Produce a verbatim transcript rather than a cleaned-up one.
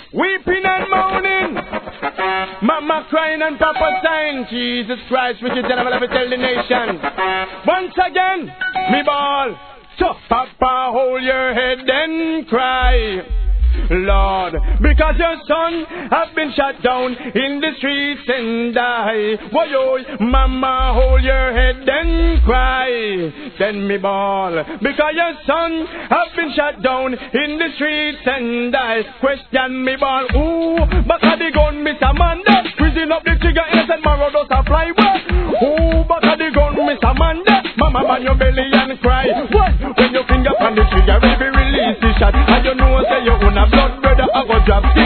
weeping and moaning, mama crying and papa sighing. Jesus Christ, which is general, I will tell the nation. Once again, me ball. So, papa, hold your head and cry, Lord, because your son has been shot down in the streets and die. Why, oh, mama, hold your head and cry. Then me ball, because your son has been shot down in the streets and die. Question me ball, ooh, back of the gun, Miss Amanda, freezing up the trigger, innocent marrow does a fly. What? Ooh, back of the gun, Miss Amanda, mama, man your belly and cry. What? When your finger on the trigger, baby, release the shot, and you know say you own a blood brother, I go drop.